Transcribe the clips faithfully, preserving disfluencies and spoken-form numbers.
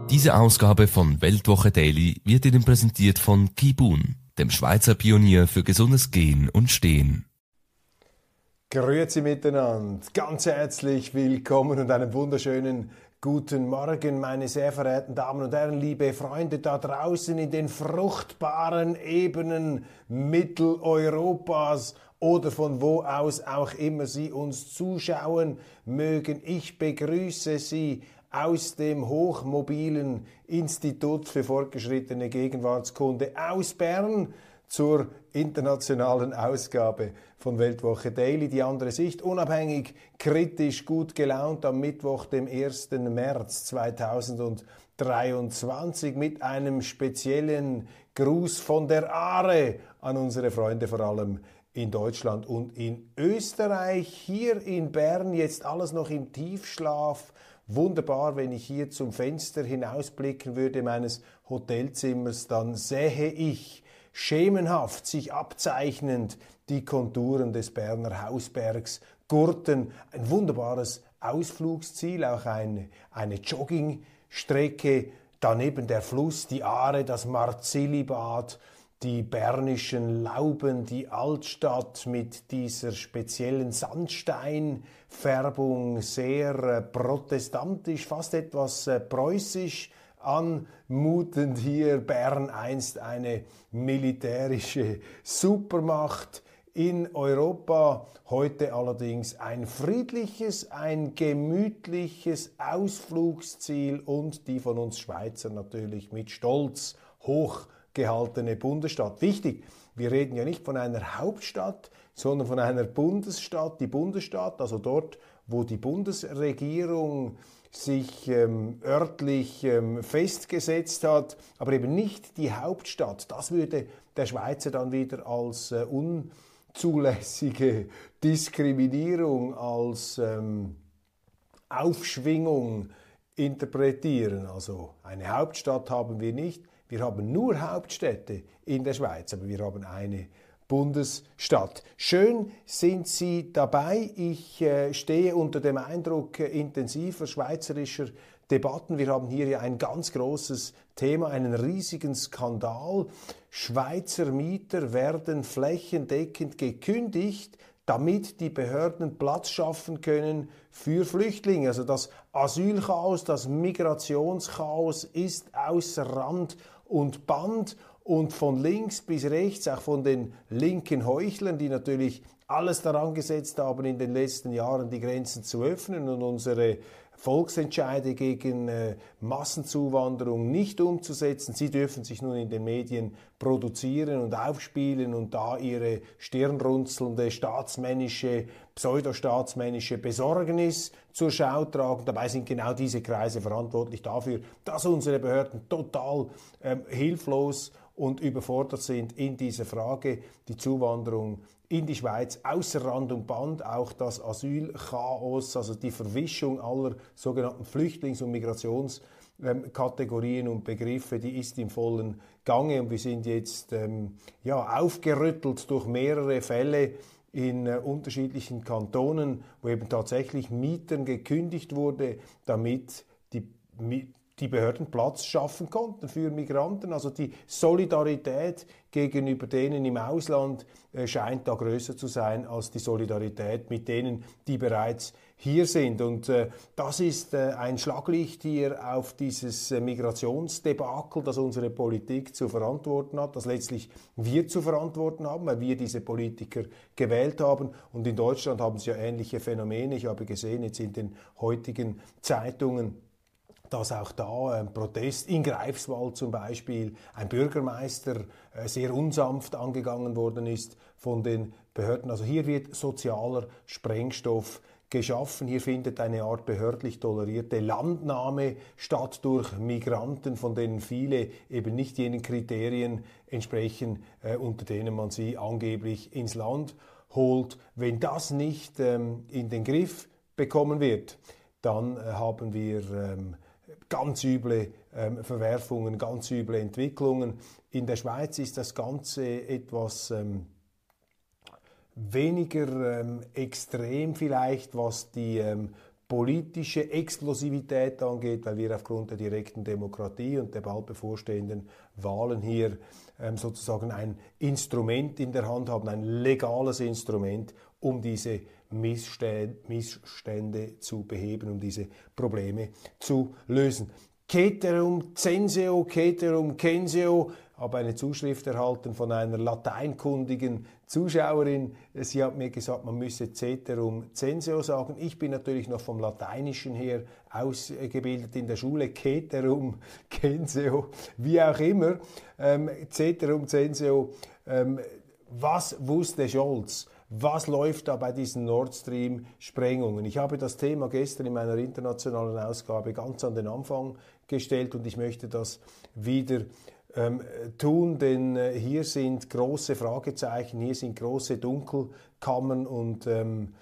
Diese Ausgabe von Weltwoche Daily wird Ihnen präsentiert von Kibun, dem Schweizer Pionier für gesundes Gehen und Stehen. Grüezi miteinander, ganz herzlich willkommen und einen wunderschönen guten Morgen, meine sehr verehrten Damen und Herren, liebe Freunde da draußen in den fruchtbaren Ebenen Mitteleuropas oder von wo aus auch immer Sie uns zuschauen mögen. Ich begrüße Sie aus dem hochmobilen Institut für fortgeschrittene Gegenwartskunde aus Bern zur internationalen Ausgabe von Weltwoche Daily, die andere Sicht, unabhängig, kritisch, gut gelaunt am Mittwoch, dem ersten März zweitausenddreiundzwanzig mit einem speziellen Gruß von der Aare an unsere Freunde, vor allem in Deutschland und in Österreich. Hier in Bern jetzt alles noch im Tiefschlaf. Wunderbar, wenn ich hier zum Fenster hinausblicken würde meines Hotelzimmers, dann sähe ich schemenhaft sich abzeichnend die Konturen des Berner Hausbergs Gurten. Ein wunderbares Ausflugsziel, auch eine, eine Joggingstrecke, daneben der Fluss, die Aare, das Marzilli-Bad, die bernischen Lauben, die Altstadt mit dieser speziellen Sandsteinfärbung, sehr äh, protestantisch, fast etwas äh, preußisch anmutend hier. Bern einst eine militärische Supermacht in Europa, heute allerdings ein friedliches, ein gemütliches Ausflugsziel und die von uns Schweizer natürlich mit Stolz hochgehaltene Bundesstadt. Wichtig, wir reden ja nicht von einer Hauptstadt, sondern von einer Bundesstadt. Die Bundesstadt, also dort, wo die Bundesregierung sich ähm, örtlich ähm, festgesetzt hat, aber eben nicht die Hauptstadt. Das würde der Schweizer dann wieder als äh, unzulässige Diskriminierung, als ähm, Aufschwingung interpretieren. Also eine Hauptstadt haben wir nicht. Wir haben nur Hauptstädte in der Schweiz, aber wir haben eine Bundesstadt. Schön sind Sie dabei. Ich äh, stehe unter dem Eindruck äh, intensiver schweizerischer Debatten. Wir haben hier ja ein ganz großes Thema, einen riesigen Skandal. Schweizer Mieter werden flächendeckend gekündigt, damit die Behörden Platz schaffen können für Flüchtlinge. Also das Asylchaos, das Migrationschaos ist außer Rand und Band. Und von links bis rechts, auch von den linken Heuchlern, die natürlich alles daran gesetzt haben, in den letzten Jahren die Grenzen zu öffnen und unsere Volksentscheide gegen äh, Massenzuwanderung nicht umzusetzen. Sie dürfen sich nun in den Medien produzieren und aufspielen und da ihre stirnrunzelnde staatsmännische, pseudostaatsmännische Besorgnis zur Schau tragen. Dabei sind genau diese Kreise verantwortlich dafür, dass unsere Behörden total ähm, hilflos und überfordert sind in dieser Frage, die Zuwanderung in die Schweiz, außer Rand und Band, auch das Asylchaos, also die Verwischung aller sogenannten Flüchtlings- und Migrationskategorien und Begriffe, die ist im vollen Gange und wir sind jetzt ähm, ja, aufgerüttelt durch mehrere Fälle in äh, unterschiedlichen Kantonen, wo eben tatsächlich Mietern gekündigt wurde, damit die Mi- die Behörden Platz schaffen konnten für Migranten. Also die Solidarität gegenüber denen im Ausland äh, scheint da größer zu sein als die Solidarität mit denen, die bereits hier sind. Und äh, das ist äh, ein Schlaglicht hier auf dieses äh, Migrationsdebakel, das unsere Politik zu verantworten hat, das letztlich wir zu verantworten haben, weil wir diese Politiker gewählt haben. Und in Deutschland haben sie ja ähnliche Phänomene. Ich habe gesehen jetzt in den heutigen Zeitungen, dass auch da ein Protest in Greifswald zum Beispiel, ein Bürgermeister äh, sehr unsanft angegangen worden ist von den Behörden. Also hier wird sozialer Sprengstoff geschaffen. Hier findet eine Art behördlich tolerierte Landnahme statt durch Migranten, von denen viele eben nicht jenen Kriterien entsprechen, äh, unter denen man sie angeblich ins Land holt. Wenn das nicht ähm, in den Griff bekommen wird, dann äh, haben wir ähm, ganz üble ähm, Verwerfungen, ganz üble Entwicklungen. In der Schweiz ist das Ganze etwas ähm, weniger ähm, extrem vielleicht, was die ähm, politische Explosivität angeht, weil wir aufgrund der direkten Demokratie und der bald bevorstehenden Wahlen hier ähm, sozusagen ein Instrument in der Hand haben, ein legales Instrument, um diese Missstände, Missstände zu beheben, um diese Probleme zu lösen. Ceterum censeo, ceterum censeo. Habe eine Zuschrift erhalten von einer lateinkundigen Zuschauerin. Sie hat mir gesagt, man müsse ceterum censeo sagen. Ich bin natürlich noch vom Lateinischen her ausgebildet in der Schule. Ceterum censeo, wie auch immer. Ähm, ceterum censeo. Ähm, was wusste Scholz? Was läuft da bei diesen Nord Stream-Sprengungen? Ich habe das Thema gestern in meiner internationalen Ausgabe ganz an den Anfang gestellt und ich möchte das wieder ähm, tun, denn äh, hier sind große Fragezeichen, hier sind große Dunkelkammern und ähm,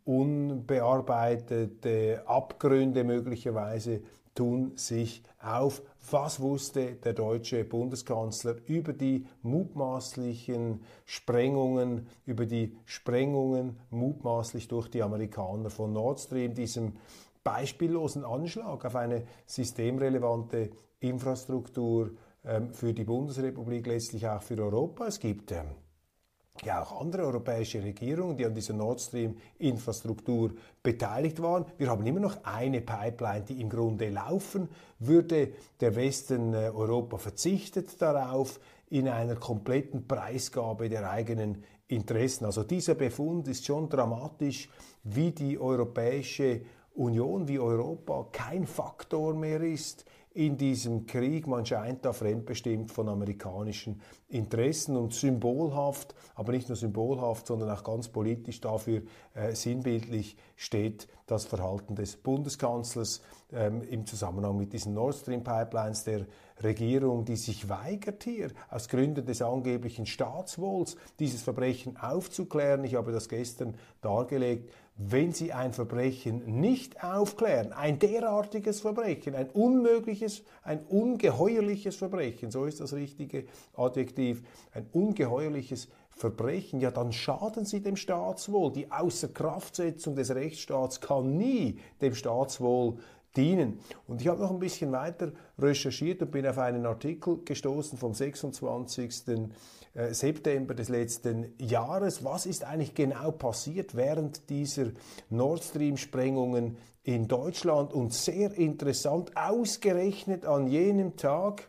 unbearbeitete Abgründe möglicherweise tun sich auf. Was wusste der deutsche Bundeskanzler über die mutmaßlichen Sprengungen, über die Sprengungen mutmaßlich durch die Amerikaner von Nord Stream, diesem beispiellosen Anschlag auf eine systemrelevante Infrastruktur ähm, für die Bundesrepublik, letztlich auch für Europa? Es gibt ähm, ja auch andere europäische Regierungen, die an dieser Nord Stream-Infrastruktur beteiligt waren. Wir haben immer noch eine Pipeline, die im Grunde laufen würde. Der Westen äh, Europa verzichtet darauf in einer kompletten Preisgabe der eigenen Interessen. Also dieser Befund ist schon dramatisch, wie die Europäische Union, wie Europa kein Faktor mehr ist in diesem Krieg. Man scheint da fremdbestimmt von amerikanischen Interessen und symbolhaft, aber nicht nur symbolhaft, sondern auch ganz politisch dafür äh, sinnbildlich steht das Verhalten des Bundeskanzlers ähm, im Zusammenhang mit diesen Nord Stream Pipelines, der Regierung, die sich weigert hier aus Gründen des angeblichen Staatswohls dieses Verbrechen aufzuklären. Ich habe das gestern dargelegt. Wenn Sie ein Verbrechen nicht aufklären, ein derartiges Verbrechen, ein unmögliches, ein ungeheuerliches Verbrechen, so ist das richtige Adjektiv, ein ungeheuerliches Verbrechen, ja, dann schaden Sie dem Staatswohl. Die Außerkraftsetzung des Rechtsstaats kann nie dem Staatswohl dienen. Und ich habe noch ein bisschen weiter recherchiert und bin auf einen Artikel gestoßen vom sechsundzwanzigsten September des letzten Jahres. Was ist eigentlich genau passiert während dieser Nord Stream-Sprengungen in Deutschland? Und sehr interessant, ausgerechnet an jenem Tag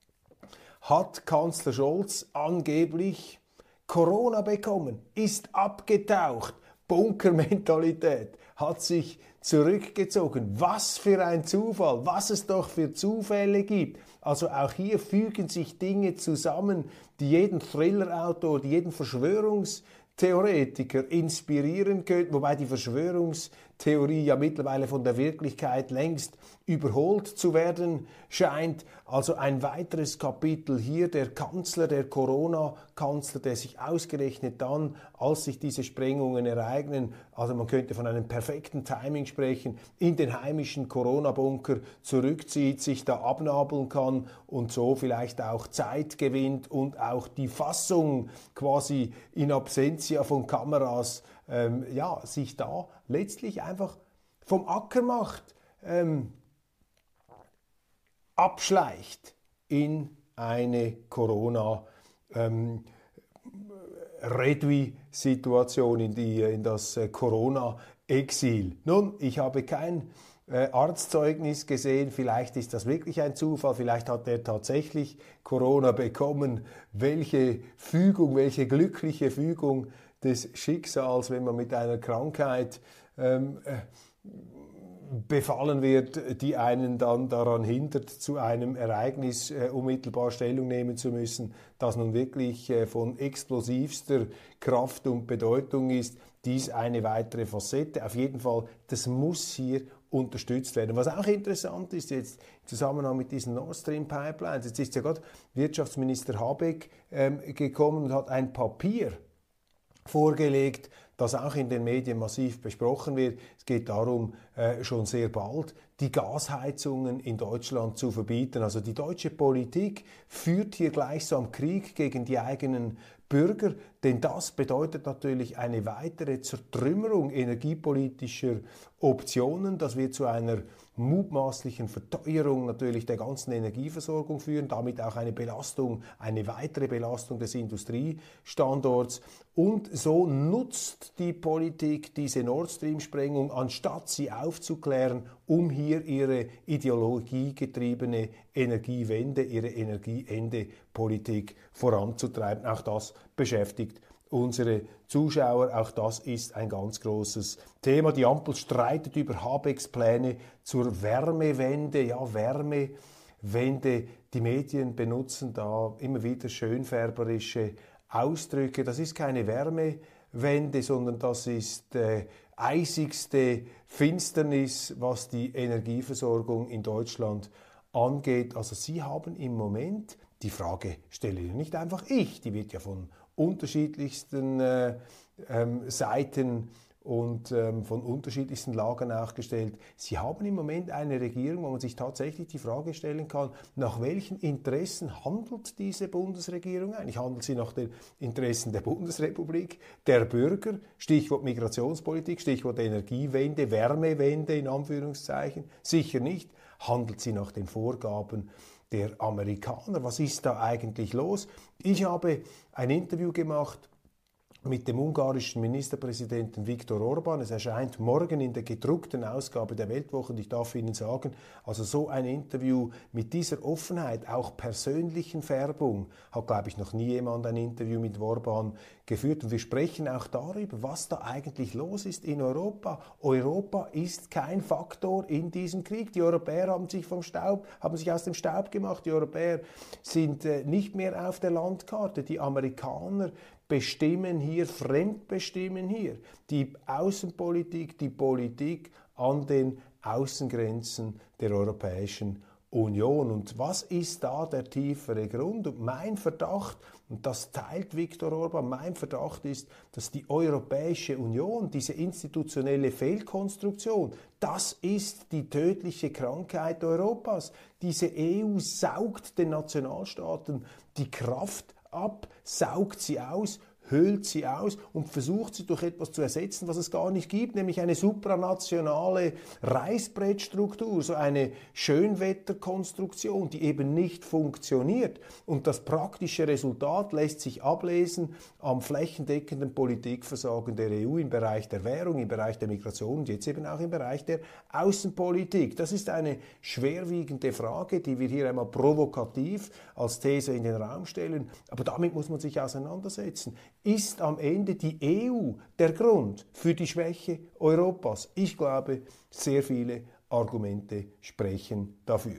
hat Kanzler Scholz angeblich Corona bekommen, ist abgetaucht, Bunkermentalität, hat sich zurückgezogen. Was für ein Zufall, was es doch für Zufälle gibt. Also auch hier fügen sich Dinge zusammen, die jeden Thriller-Autor, die jeden Verschwörungstheoretiker inspirieren könnten, wobei die Verschwörungstheorie ja mittlerweile von der Wirklichkeit längst überholt zu werden scheint. Also ein weiteres Kapitel hier, der Kanzler, der Corona-Kanzler, der sich ausgerechnet dann, als sich diese Sprengungen ereignen, also man könnte von einem perfekten Timing sprechen, in den heimischen Corona-Bunker zurückzieht, sich da abnabeln kann und so vielleicht auch Zeit gewinnt und auch die Fassung quasi in Absentia von Kameras, ähm, ja, sich da letztlich einfach vom Acker macht, ähm, abschleicht in eine Corona-Redui-Situation, in, die, in das äh, Corona-Exil. Nun, ich habe kein äh, Arztzeugnis gesehen, vielleicht ist das wirklich ein Zufall, vielleicht hat er tatsächlich Corona bekommen. Welche Fügung, welche glückliche Fügung des Schicksals, wenn man mit einer Krankheit ähm, äh, befallen wird, die einen dann daran hindert, zu einem Ereignis äh, unmittelbar Stellung nehmen zu müssen, das nun wirklich äh, von explosivster Kraft und Bedeutung ist. Dies eine weitere Facette. Auf jeden Fall, das muss hier unterstützt werden. Was auch interessant ist jetzt im Zusammenhang mit diesen Nord Stream Pipelines, jetzt ist ja gerade Wirtschaftsminister Habeck ähm, gekommen und hat ein Papier vorgelegt, das auch in den Medien massiv besprochen wird. Es geht darum, äh, schon sehr bald die Gasheizungen in Deutschland zu verbieten. Also die deutsche Politik führt hier gleichsam Krieg gegen die eigenen Bürger, denn das bedeutet natürlich eine weitere Zertrümmerung energiepolitischer Optionen, das wird zu einer mutmaßlichen Verteuerung natürlich der ganzen Energieversorgung führen, damit auch eine Belastung, eine weitere Belastung des Industriestandorts. Und so nutzt die Politik diese Nord Stream-Sprengung, anstatt sie aufzuklären, um hier ihre ideologiegetriebene Energiewende, ihre Energieende-Politik voranzutreiben. Auch das beschäftigt unsere Zuschauer, auch das ist ein ganz großes Thema. Die Ampel streitet über Habecks Pläne zur Wärmewende. Ja, Wärmewende, die Medien benutzen da immer wieder schönfärberische Ausdrücke. Das ist keine Wärmewende, sondern das ist äh, eisigste Finsternis, was die Energieversorgung in Deutschland angeht. Also Sie haben im Moment, die Frage stelle nicht einfach ich, die wird ja von unterschiedlichsten äh, ähm, Seiten und ähm, von unterschiedlichsten Lagern auch gestellt. Sie haben im Moment eine Regierung, wo man sich tatsächlich die Frage stellen kann, nach welchen Interessen handelt diese Bundesregierung eigentlich? Handelt sie nach den Interessen der Bundesrepublik, der Bürger, Stichwort Migrationspolitik, Stichwort Energiewende, Wärmewende in Anführungszeichen? Sicher nicht. Handelt sie nach den Vorgaben der Amerikaner? Was ist da eigentlich los? Ich habe ein Interview gemacht mit dem ungarischen Ministerpräsidenten Viktor Orbán. Es erscheint morgen in der gedruckten Ausgabe der Weltwoche. Und ich darf Ihnen sagen, also so ein Interview mit dieser Offenheit, auch persönlichen Färbung, hat, glaube ich, noch nie jemand ein Interview mit Orbán geführt. Und wir sprechen auch darüber, was da eigentlich los ist in Europa. Europa ist kein Faktor in diesem Krieg. Die Europäer haben sich vom Staub, haben sich aus dem Staub gemacht. Die Europäer sind äh, nicht mehr auf der Landkarte. Die Amerikaner bestimmen hier, fremdbestimmen hier die Außenpolitik, die Politik an den Außengrenzen der Europäischen Union. Und was ist da der tiefere Grund? Und mein Verdacht, und das teilt Viktor Orbán, mein Verdacht ist, dass die Europäische Union, diese institutionelle Fehlkonstruktion, das ist die tödliche Krankheit Europas. Diese E U saugt den Nationalstaaten die Kraft ab, saugt sie aus, höhlt sie aus und versucht sie durch etwas zu ersetzen, was es gar nicht gibt, nämlich eine supranationale Reißbrettstruktur, so eine Schönwetterkonstruktion, die eben nicht funktioniert. Und das praktische Resultat lässt sich ablesen am flächendeckenden Politikversagen der E U im Bereich der Währung, im Bereich der Migration und jetzt eben auch im Bereich der Außenpolitik. Das ist eine schwerwiegende Frage, die wir hier einmal provokativ als These in den Raum stellen, aber damit muss man sich auseinandersetzen. Ist am Ende die E U der Grund für die Schwäche Europas? Ich glaube, sehr viele Argumente sprechen dafür.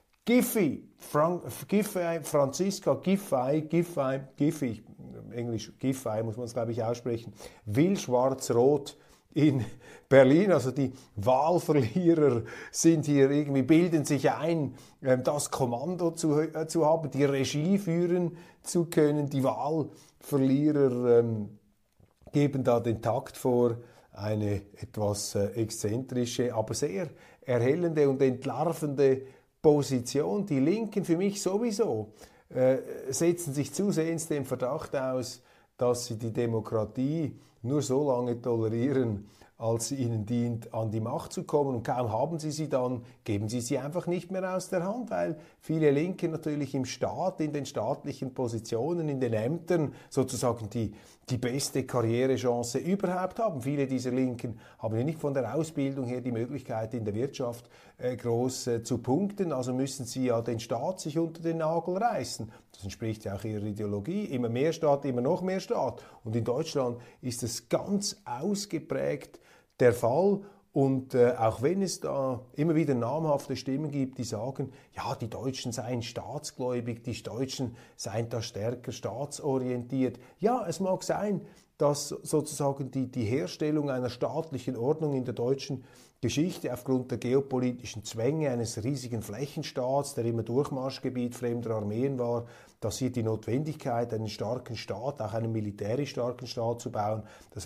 Giffey, Fran Giffey Franziska Giffey, Giffey, Giffey, Englisch Giffey muss man es glaube ich aussprechen, will schwarz-rot in Berlin, also die Wahlverlierer sind hier irgendwie, bilden sich ein, das Kommando zu, äh, zu haben, die Regie führen zu können. Die Wahlverlierer ähm, geben da den Takt vor, eine etwas äh, exzentrische, aber sehr erhellende und entlarvende Position. Die Linken für mich sowieso äh, setzen sich zusehends dem Verdacht aus, dass sie die Demokratie nur so lange tolerieren, als sie ihnen dient, an die Macht zu kommen. Und kaum haben sie sie dann, geben sie sie einfach nicht mehr aus der Hand, weil viele Linke natürlich im Staat, in den staatlichen Positionen, in den Ämtern sozusagen die, die beste Karrierechance überhaupt haben. Viele dieser Linken haben ja nicht von der Ausbildung her die Möglichkeit, in der Wirtschaft äh, groß äh, zu punkten, also müssen sie ja den Staat sich unter den Nagel reißen. Das entspricht ja auch ihrer Ideologie. Immer mehr Staat, immer noch mehr Staat. Und in Deutschland ist es ganz ausgeprägt der Fall. Und äh, auch wenn es da immer wieder namhafte Stimmen gibt, die sagen, ja, die Deutschen seien staatsgläubig, die Deutschen seien da stärker staatsorientiert. Ja, es mag sein, dass sozusagen die, die Herstellung einer staatlichen Ordnung in der deutschen Geschichte aufgrund der geopolitischen Zwänge eines riesigen Flächenstaats, der immer Durchmarschgebiet fremder Armeen war, dass hier die Notwendigkeit, einen starken Staat, auch einen militärisch starken Staat zu bauen, das war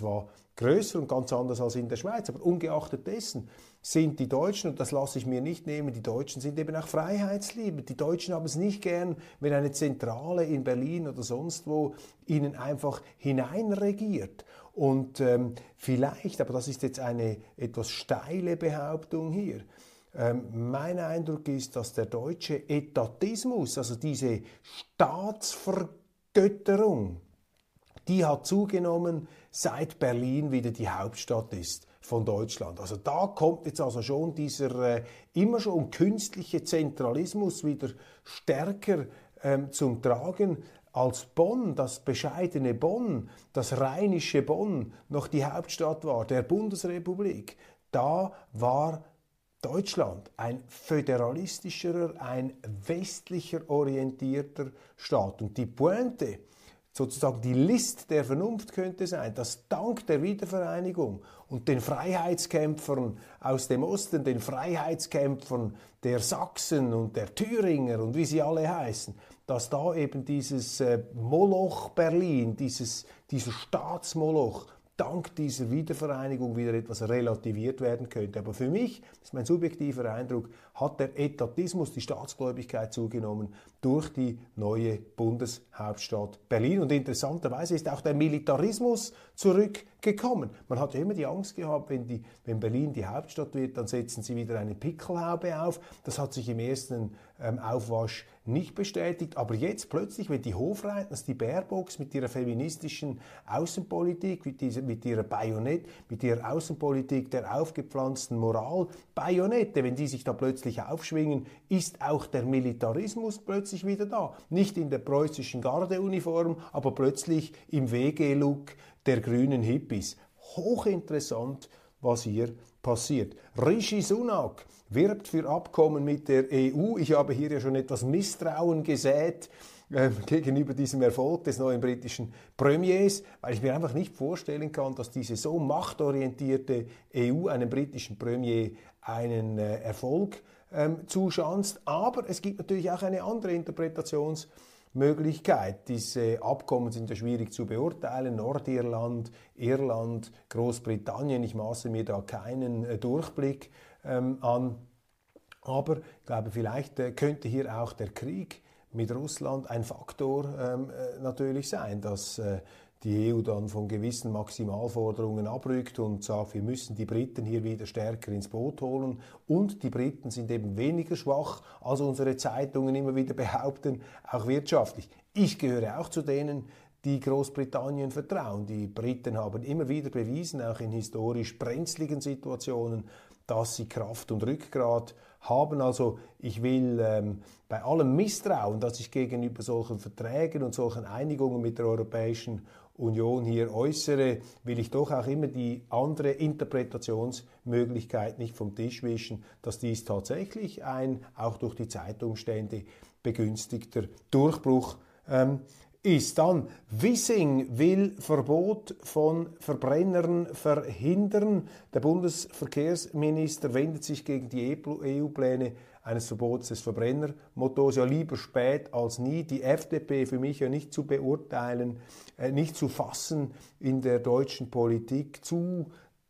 größer und ganz anders als in der Schweiz. Aber ungeachtet dessen sind die Deutschen, und das lasse ich mir nicht nehmen, die Deutschen sind eben auch freiheitsliebend. Die Deutschen haben es nicht gern, wenn eine Zentrale in Berlin oder sonst wo ihnen einfach hineinregiert. Und ähm, vielleicht, aber das ist jetzt eine etwas steile Behauptung hier, ähm, mein Eindruck ist, dass der deutsche Etatismus, also diese Staatsvergötterung, die hat zugenommen, seit Berlin wieder die Hauptstadt ist von Deutschland. Also da kommt jetzt also schon dieser äh, immer schon künstliche Zentralismus wieder stärker ähm, zum Tragen, als Bonn, das bescheidene Bonn, das rheinische Bonn, noch die Hauptstadt war der Bundesrepublik. Da war Deutschland ein föderalistischerer, ein westlicher orientierter Staat. Und die Pointe, sozusagen die List der Vernunft könnte sein, dass dank der Wiedervereinigung und den Freiheitskämpfern aus dem Osten, den Freiheitskämpfern der Sachsen und der Thüringer und wie sie alle heißen, dass da eben dieses äh, Moloch Berlin, dieses, dieser Staatsmoloch, dank dieser Wiedervereinigung wieder etwas relativiert werden könnte. Aber für mich, das ist mein subjektiver Eindruck, hat der Etatismus, die Staatsgläubigkeit zugenommen durch die neue Bundeshauptstadt Berlin. Und interessanterweise ist auch der Militarismus zurückgekommen. Man hat ja immer die Angst gehabt, wenn, die, wenn Berlin die Hauptstadt wird, dann setzen sie wieder eine Pickelhaube auf. Das hat sich im ersten ähm, Aufwasch nicht bestätigt. Aber jetzt plötzlich, wenn die Hofreitners, die Baerbocks mit ihrer feministischen Außenpolitik, mit, dieser, mit ihrer Bajonett, mit ihrer Außenpolitik der aufgepflanzten Moral, Bajonette, wenn die sich da plötzlich aufschwingen, ist auch der Militarismus plötzlich wieder da. Nicht in der preußischen Gardeuniform, aber plötzlich im W G-Look der grünen Hippies. Hochinteressant, was hier passiert. Rishi Sunak wirbt für Abkommen mit der E U. Ich habe hier ja schon etwas Misstrauen gesät äh, gegenüber diesem Erfolg des neuen britischen Premiers, weil ich mir einfach nicht vorstellen kann, dass diese so machtorientierte E U einem britischen Premier einen äh, Erfolg ähm, zuschanzt. Aber es gibt natürlich auch eine andere Interpretationsmöglichkeit. Diese Abkommen sind ja schwierig zu beurteilen. Nordirland, Irland, Großbritannien, ich maße mir da keinen äh, Durchblick ähm, an. Aber ich glaube, vielleicht äh, könnte hier auch der Krieg mit Russland ein Faktor ähm, äh, natürlich sein, dass äh, die E U dann von gewissen Maximalforderungen abrückt und sagt, wir müssen die Briten hier wieder stärker ins Boot holen. Und die Briten sind eben weniger schwach, als unsere Zeitungen immer wieder behaupten, auch wirtschaftlich. Ich gehöre auch zu denen, die Großbritannien vertrauen. Die Briten haben immer wieder bewiesen, auch in historisch brenzligen Situationen, dass sie Kraft und Rückgrat haben. Also ich will ähm, bei allem Misstrauen, das ich gegenüber solchen Verträgen und solchen Einigungen mit der Europäischen Union hier äußere, will ich doch auch immer die andere Interpretationsmöglichkeit nicht vom Tisch wischen, dass dies tatsächlich ein, auch durch die Zeitumstände begünstigter Durchbruch ähm, ist. Dann, Wissing will Verbot von Verbrennern verhindern. Der Bundesverkehrsminister wendet sich gegen die E U-Pläne eines Verbots des Verbrennermotors. Ja, lieber spät als nie. Die F D P für mich ja nicht zu beurteilen, äh, nicht zu fassen in der deutschen Politik, zu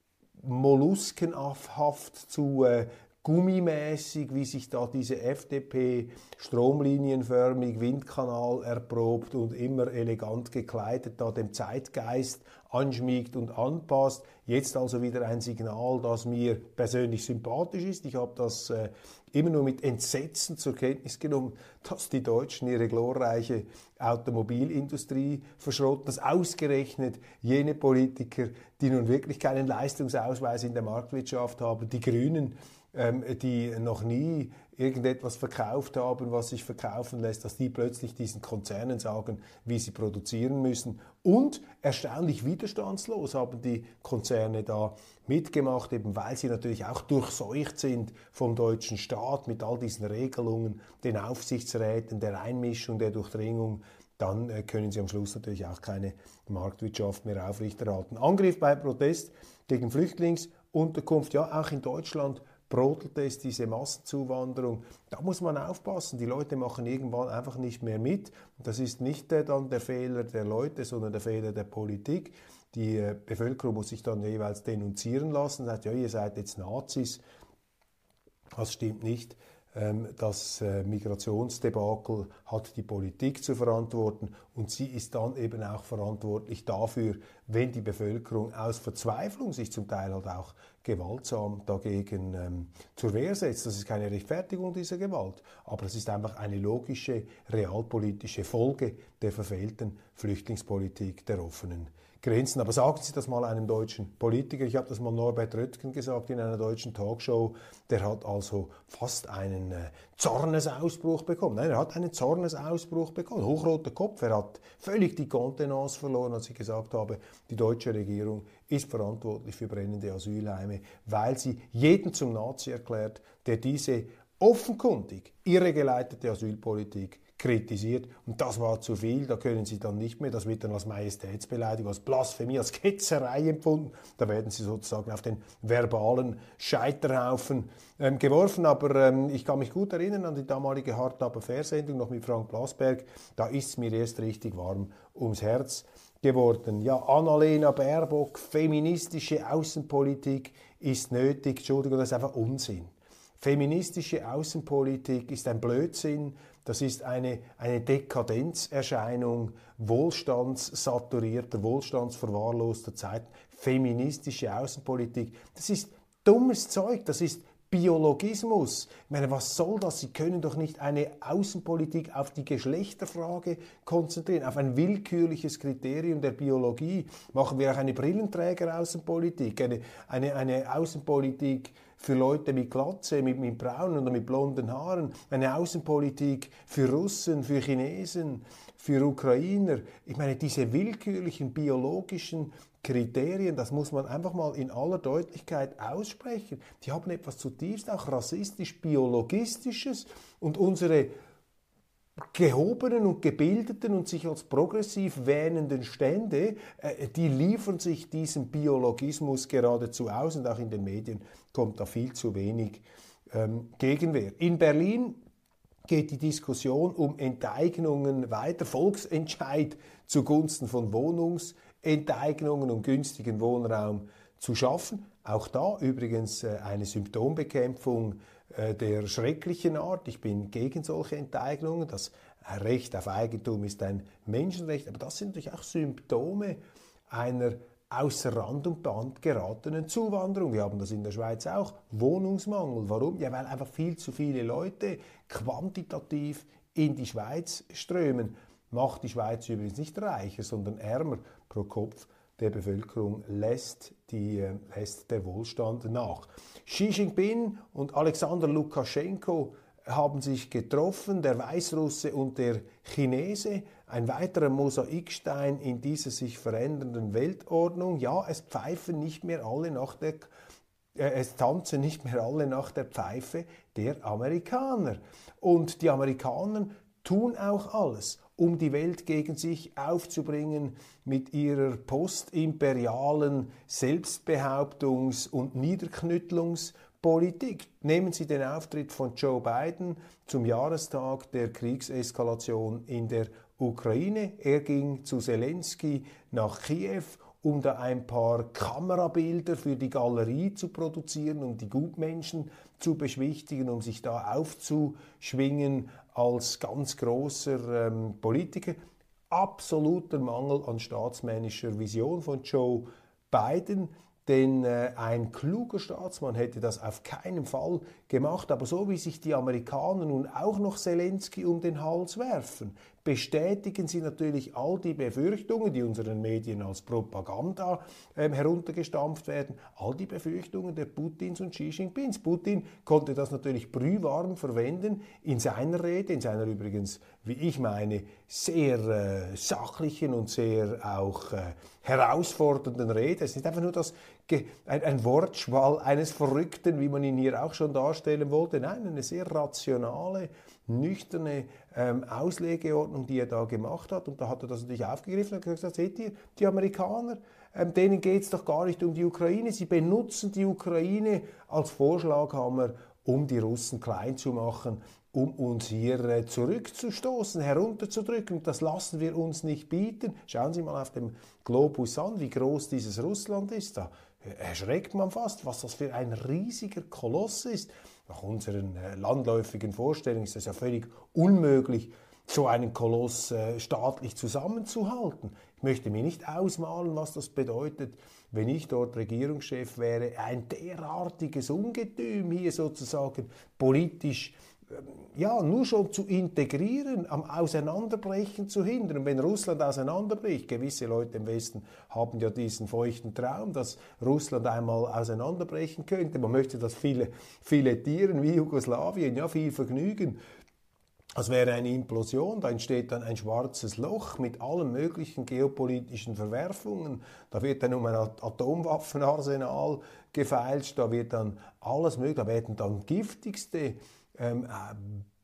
molluskenhaft, zu äh, gummimäßig, wie sich da diese F D P stromlinienförmig, Windkanal erprobt und immer elegant gekleidet da dem Zeitgeist anschmiegt und anpasst. Jetzt also wieder ein Signal, das mir persönlich sympathisch ist. Ich habe das äh, immer nur mit Entsetzen zur Kenntnis genommen, dass die Deutschen ihre glorreiche Automobilindustrie verschrotten, dass ausgerechnet jene Politiker, die nun wirklich keinen Leistungsausweis in der Marktwirtschaft haben, die Grünen, ähm, die noch nie irgendetwas verkauft haben, was sich verkaufen lässt, dass die plötzlich diesen Konzernen sagen, wie sie produzieren müssen. Und erstaunlich widerstandslos haben die Konzerne da mitgemacht, eben weil sie natürlich auch durchseucht sind vom deutschen Staat mit all diesen Regelungen, den Aufsichtsräten, der Einmischung, der Durchdringung. Dann äh, können sie am Schluss natürlich auch keine Marktwirtschaft mehr aufrechterhalten. Angriff bei Protest gegen Flüchtlingsunterkunft, ja, auch in Deutschland brodelt es, diese Massenzuwanderung. Da muss man aufpassen. Die Leute machen irgendwann einfach nicht mehr mit. Das ist nicht äh, dann der Fehler der Leute, sondern der Fehler der Politik. Die äh, Bevölkerung muss sich dann jeweils denunzieren lassen, sagt, ja, ihr seid jetzt Nazis. Das stimmt nicht. Das Migrationsdebakel hat die Politik zu verantworten und sie ist dann eben auch verantwortlich dafür, wenn die Bevölkerung aus Verzweiflung sich zum Teil halt auch gewaltsam dagegen ähm, zur Wehr setzt. Das ist keine Rechtfertigung dieser Gewalt, aber es ist einfach eine logische, realpolitische Folge der verfehlten Flüchtlingspolitik der offenen Grenzen. Aber sagen Sie das mal einem deutschen Politiker. Ich habe das mal Norbert Röttgen gesagt in einer deutschen Talkshow. Der hat also fast einen äh, Zornesausbruch bekommen. Nein, er hat einen Zornesausbruch bekommen. Hochroter Kopf. Er hat völlig die Kontenance verloren, als ich gesagt habe, die deutsche Regierung ist verantwortlich für brennende Asylheime, weil sie jeden zum Nazi erklärt, der diese offenkundig irregeleitete Asylpolitik kritisiert. Und das war zu viel, da können Sie dann nicht mehr, das wird dann als Majestätsbeleidigung, als Blasphemie, als Ketzerei empfunden. Da werden Sie sozusagen auf den verbalen Scheiterhaufen ähm, geworfen. Aber ähm, ich kann mich gut erinnern an die damalige Hart aber fair Sendung, noch mit Frank Blasberg. Da ist es mir erst richtig warm ums Herz geworden. Ja, Annalena Baerbock, feministische Außenpolitik ist nötig. Entschuldigung, das ist einfach Unsinn. Feministische Außenpolitik ist ein Blödsinn, das ist eine, eine Dekadenzerscheinung wohlstandssaturierter, wohlstandsverwahrloster Zeiten. Feministische Außenpolitik, das ist dummes Zeug, das ist Biologismus. Ich meine, was soll das? Sie können doch nicht eine Außenpolitik auf die Geschlechterfrage konzentrieren, auf ein willkürliches Kriterium der Biologie. Machen wir auch eine Brillenträger-Außenpolitik, eine, eine, eine Außenpolitik für Leute mit Glatze, mit, mit braunen oder mit blonden Haaren, eine Außenpolitik für Russen, für Chinesen, für Ukrainer. Ich meine, diese willkürlichen biologischen Kriterien, das muss man einfach mal in aller Deutlichkeit aussprechen. Die haben etwas zutiefst auch rassistisch-biologistisches und unsere gehobenen und gebildeten und sich als progressiv wähnenden Stände, äh, die liefern sich diesem Biologismus geradezu aus und auch in den Medien kommt da viel zu wenig ähm, Gegenwehr. In Berlin geht die Diskussion um Enteignungen weiter, Volksentscheid zugunsten von Wohnungsenteignungen und günstigen Wohnraum zu schaffen. Auch da übrigens äh, eine Symptombekämpfung der schrecklichen Art. Ich bin gegen solche Enteignungen. Das Recht auf Eigentum ist ein Menschenrecht, aber das sind natürlich auch Symptome einer außer Rand und Band geratenen Zuwanderung. Wir haben das in der Schweiz auch. Wohnungsmangel. Warum? Ja, weil einfach viel zu viele Leute quantitativ in die Schweiz strömen. Macht die Schweiz übrigens nicht reicher, sondern ärmer pro Kopf der Bevölkerung lässt, die, äh, lässt der Wohlstand nach. Xi Jinping und Alexander Lukaschenko haben sich getroffen, der Weißrusse und der Chinese, ein weiterer Mosaikstein in dieser sich verändernden Weltordnung. Ja, es pfeifen nicht mehr alle nach der, äh, es tanzen nicht mehr alle nach der Pfeife der Amerikaner. Und die Amerikaner tun auch alles, um die Welt gegen sich aufzubringen mit ihrer postimperialen Selbstbehauptungs- und Niederknüttlungspolitik. Nehmen Sie den Auftritt von Joe Biden zum Jahrestag der Kriegseskalation in der Ukraine. Er ging zu Zelensky nach Kiew, um da ein paar Kamerabilder für die Galerie zu produzieren, um die Gutmenschen zu beschwichtigen, um sich da aufzuschwingen als ganz großer ähm, Politiker. Absoluter Mangel an staatsmännischer Vision von Joe Biden, denn äh, ein kluger Staatsmann hätte das auf keinen Fall gemacht. Aber so wie sich die Amerikaner nun auch noch Zelensky um den Hals werfen, bestätigen sie natürlich all die Befürchtungen, die unseren Medien als Propaganda ähm, heruntergestampft werden, all die Befürchtungen der Putins und Xi Jinpings. Putin konnte das natürlich brühwarm verwenden in seiner Rede, in seiner übrigens, wie ich meine, sehr äh, sachlichen und sehr auch äh, herausfordernden Rede. Es ist nicht einfach nur das, ein, ein Wortschwall eines Verrückten, wie man ihn hier auch schon darstellen wollte. Nein, eine sehr rationale, nüchterne ähm, Auslegeordnung, die er da gemacht hat. Und da hat er das natürlich aufgegriffen und gesagt, seht ihr, die Amerikaner, ähm, denen geht es doch gar nicht um die Ukraine. Sie benutzen die Ukraine als Vorschlaghammer, um die Russen klein zu machen, um uns hier äh, zurückzustoßen, herunterzudrücken. Und das lassen wir uns nicht bieten. Schauen Sie mal auf dem Globus an, wie groß dieses Russland ist. Da erschreckt man fast, was das für ein riesiger Koloss ist. Nach unseren äh, landläufigen Vorstellungen ist es ja völlig unmöglich, so einen Koloss äh, staatlich zusammenzuhalten. Ich möchte mir nicht ausmalen, was das bedeutet, wenn ich dort Regierungschef wäre, ein derartiges Ungetüm hier sozusagen politisch ja, nur schon zu integrieren, am Auseinanderbrechen zu hindern. Und wenn Russland auseinanderbricht, gewisse Leute im Westen haben ja diesen feuchten Traum, dass Russland einmal auseinanderbrechen könnte. Man möchte das viele filetieren wie Jugoslawien, ja, viel Vergnügen. Das wäre eine Implosion, da entsteht dann ein schwarzes Loch mit allen möglichen geopolitischen Verwerfungen. Da wird dann um ein Atomwaffenarsenal gefeilscht, da wird dann alles möglich, da werden dann giftigste ähm, äh,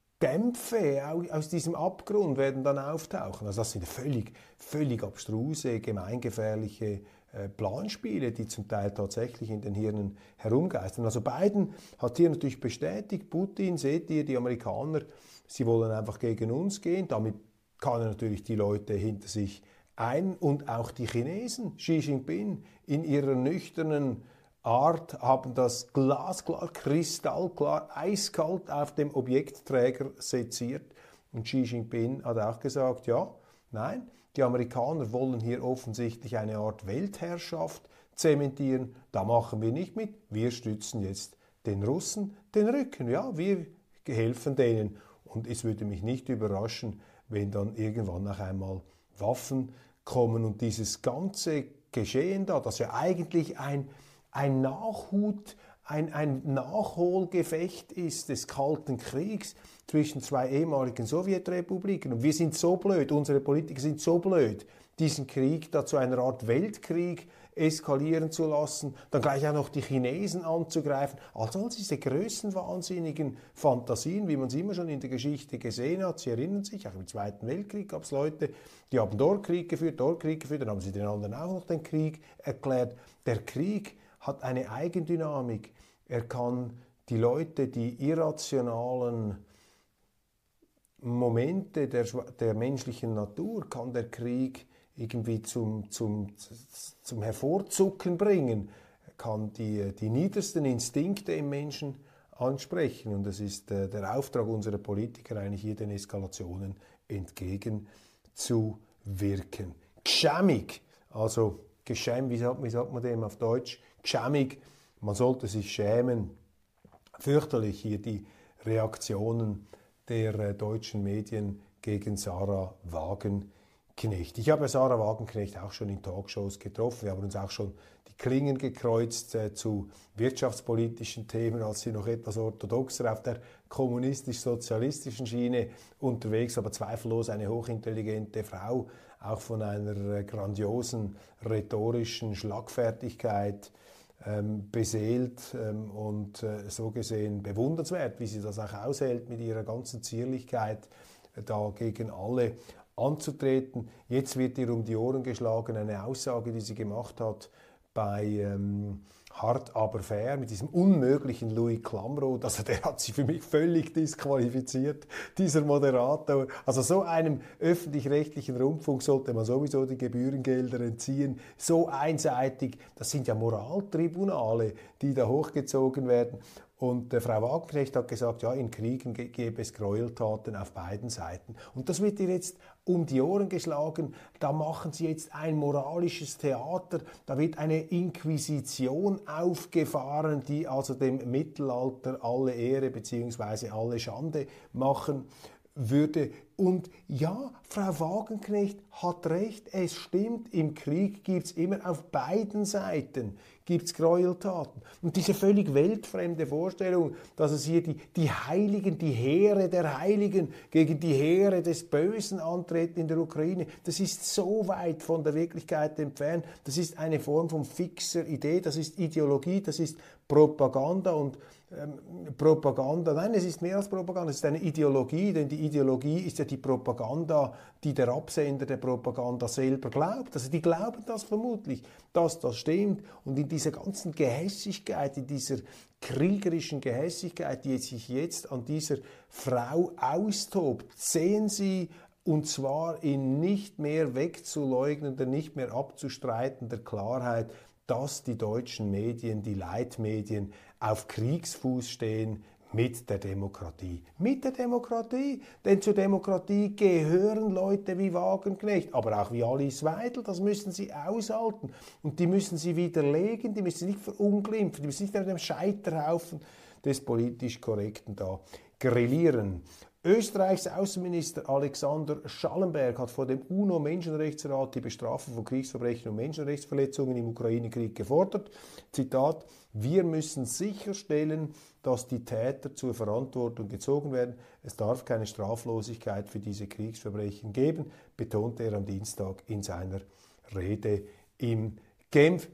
Dämpfe aus diesem Abgrund werden dann auftauchen. Also das sind völlig, völlig abstruse, gemeingefährliche äh, Planspiele, die zum Teil tatsächlich in den Hirnen herumgeistern. Also Biden hat hier natürlich bestätigt, Putin, seht ihr, die Amerikaner, sie wollen einfach gegen uns gehen. Damit kann er natürlich die Leute hinter sich ein und auch die Chinesen, Xi Jinping, in ihrer nüchternen Art haben das glasklar, kristallklar, eiskalt auf dem Objektträger seziert. Und Xi Jinping hat auch gesagt, ja, nein, die Amerikaner wollen hier offensichtlich eine Art Weltherrschaft zementieren. Da machen wir nicht mit. Wir stützen jetzt den Russen den Rücken. Ja, wir helfen denen. Und es würde mich nicht überraschen, wenn dann irgendwann noch einmal Waffen kommen. Und dieses ganze Geschehen da, das ja eigentlich ein ein Nachhut, ein, ein Nachholgefecht ist des Kalten Kriegs zwischen zwei ehemaligen Sowjetrepubliken. Und wir sind so blöd, unsere Politiker sind so blöd, diesen Krieg da zu einer Art Weltkrieg eskalieren zu lassen, dann gleich auch noch die Chinesen anzugreifen. Also all diese größenwahnsinnigen Fantasien, wie man es immer schon in der Geschichte gesehen hat. Sie erinnern sich, auch im Zweiten Weltkrieg gab es Leute, die haben dort Krieg geführt, dort Krieg geführt, dann haben sie den anderen auch noch den Krieg erklärt. Der Krieg hat eine Eigendynamik. Er kann die Leute, die irrationalen Momente der, der menschlichen Natur, kann der Krieg irgendwie zum, zum, zum Hervorzucken bringen, er kann die, die niedersten Instinkte im Menschen ansprechen. Und es ist äh, der Auftrag unserer Politiker, eigentlich hier den Eskalationen entgegenzuwirken. Gschämig, also geschämt, wie sagt, wie sagt man dem auf Deutsch? Gschämig, man sollte sich schämen. Fürchterlich hier die Reaktionen der äh, deutschen Medien gegen Sarah Wagenknecht. Ich habe Sarah Wagenknecht auch schon in Talkshows getroffen. Wir haben uns auch schon die Klingen gekreuzt äh, zu wirtschaftspolitischen Themen, als sie noch etwas orthodoxer auf der kommunistisch-sozialistischen Schiene unterwegs, aber zweifellos eine hochintelligente Frau, auch von einer äh, grandiosen rhetorischen Schlagfertigkeit ähm, beseelt ähm, und äh, so gesehen bewundernswert, wie sie das auch aushält mit ihrer ganzen Zierlichkeit, äh, da gegen alle anzutreten. Jetzt wird ihr um die Ohren geschlagen eine Aussage, die sie gemacht hat bei ähm, Hart aber fair, mit diesem unmöglichen Louis Klamroth. Also der hat sie für mich völlig disqualifiziert, dieser Moderator. Also so einem öffentlich-rechtlichen Rundfunk sollte man sowieso die Gebührengelder entziehen. So einseitig, das sind ja Moraltribunale, die da hochgezogen werden. Und äh, Frau Wagenknecht hat gesagt, ja, in Kriegen gäbe es Gräueltaten auf beiden Seiten. Und das wird ihr jetzt um die Ohren geschlagen. Da machen sie jetzt ein moralisches Theater. Da wird eine Inquisition aufgefahren, die also dem Mittelalter alle Ehre bzw. alle Schande machen würde. Und ja, Frau Wagenknecht hat recht, es stimmt, im Krieg gibt es immer auf beiden Seiten gibt's Gräueltaten. Und diese völlig weltfremde Vorstellung, dass es hier die, die Heiligen, die Heere der Heiligen gegen die Heere des Bösen antreten in der Ukraine, das ist so weit von der Wirklichkeit entfernt. Das ist eine Form von fixer Idee, das ist Ideologie, das ist Propaganda und ähm, Propaganda, nein, es ist mehr als Propaganda, es ist eine Ideologie, denn die Ideologie ist ja die Propaganda, die der Absender der Propaganda selber glaubt. Also die glauben das vermutlich, dass das stimmt. Und in dieser ganzen Gehässigkeit, in dieser kriegerischen Gehässigkeit, die sich jetzt an dieser Frau austobt, sehen Sie, und zwar in nicht mehr wegzuleugnender, nicht mehr abzustreitender Klarheit, dass die deutschen Medien, die Leitmedien, auf Kriegsfuß stehen mit der Demokratie. Mit der Demokratie, denn zur Demokratie gehören Leute wie Wagenknecht, aber auch wie Alice Weidel, das müssen sie aushalten. Und die müssen sie widerlegen, die müssen sie nicht verunglimpfen, die müssen nicht auf dem Scheiterhaufen des politisch Korrekten da grillieren. Österreichs Außenminister Alexander Schallenberg hat vor dem UNO-Menschenrechtsrat die Bestrafung von Kriegsverbrechen und Menschenrechtsverletzungen im Ukraine-Krieg gefordert. Zitat: Wir müssen sicherstellen, dass die Täter zur Verantwortung gezogen werden. Es darf keine Straflosigkeit für diese Kriegsverbrechen geben, betonte er am Dienstag in seiner Rede in Genf.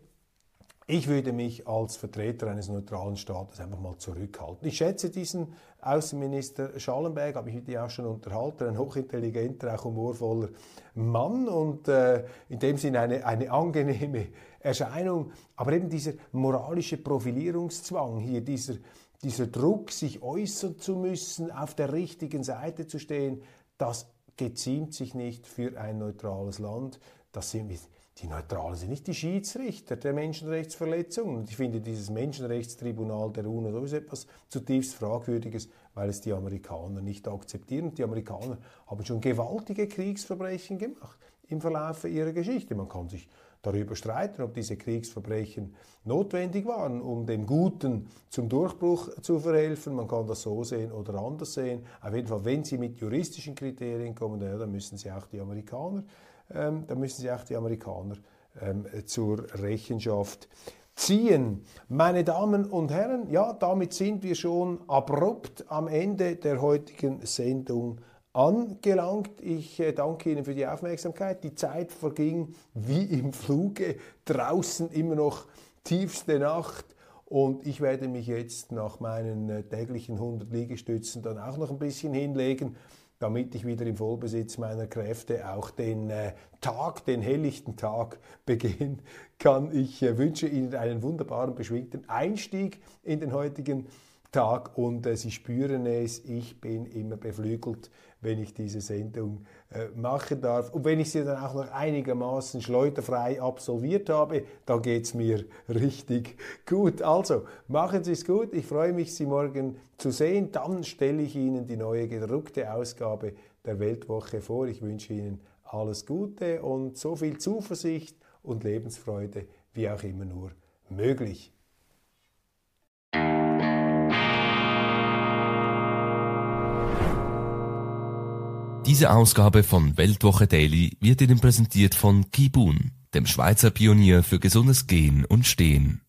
Ich würde mich als Vertreter eines neutralen Staates einfach mal zurückhalten. Ich schätze diesen Außenminister Schallenberg, habe ich mit ihm auch schon unterhalten, ein hochintelligenter, auch humorvoller Mann und äh, in dem Sinne eine, eine angenehme Erscheinung. Aber eben dieser moralische Profilierungszwang hier, dieser, dieser Druck, sich äußern zu müssen, auf der richtigen Seite zu stehen, das geziemt sich nicht für ein neutrales Land. Das sind wir. Die Neutralen sind nicht die Schiedsrichter der Menschenrechtsverletzungen. Und ich finde dieses Menschenrechtstribunal der UNO sowieso etwas zutiefst Fragwürdiges, weil es die Amerikaner nicht akzeptieren. Die Amerikaner haben schon gewaltige Kriegsverbrechen gemacht im Verlauf ihrer Geschichte. Man kann sich darüber streiten, ob diese Kriegsverbrechen notwendig waren, um dem Guten zum Durchbruch zu verhelfen. Man kann das so sehen oder anders sehen. Auf jeden Fall, wenn sie mit juristischen Kriterien kommen, ja, dann müssen sie auch die Amerikaner Ähm, da müssen sie auch die Amerikaner ähm, zur Rechenschaft ziehen. Meine Damen und Herren, ja, damit sind wir schon abrupt am Ende der heutigen Sendung angelangt. Ich äh, danke Ihnen für die Aufmerksamkeit. Die Zeit verging wie im Fluge, draußen immer noch tiefste Nacht. Und ich werde mich jetzt nach meinen äh, täglichen hundert Liegestützen dann auch noch ein bisschen hinlegen, damit ich wieder im Vollbesitz meiner Kräfte auch den äh, Tag, den helllichten Tag begehen kann. Ich äh, wünsche Ihnen einen wunderbaren, beschwingten Einstieg in den heutigen Tag und äh, Sie spüren es, ich bin immer beflügelt, wenn ich diese Sendung äh, machen darf. Und wenn ich sie dann auch noch einigermaßen schleuderfrei absolviert habe, dann geht es mir richtig gut. Also, machen Sie es gut. Ich freue mich, Sie morgen zu sehen. Dann stelle ich Ihnen die neue gedruckte Ausgabe der Weltwoche vor. Ich wünsche Ihnen alles Gute und so viel Zuversicht und Lebensfreude, wie auch immer nur möglich. Diese Ausgabe von Weltwoche Daily wird Ihnen präsentiert von Kibun, dem Schweizer Pionier für gesundes Gehen und Stehen.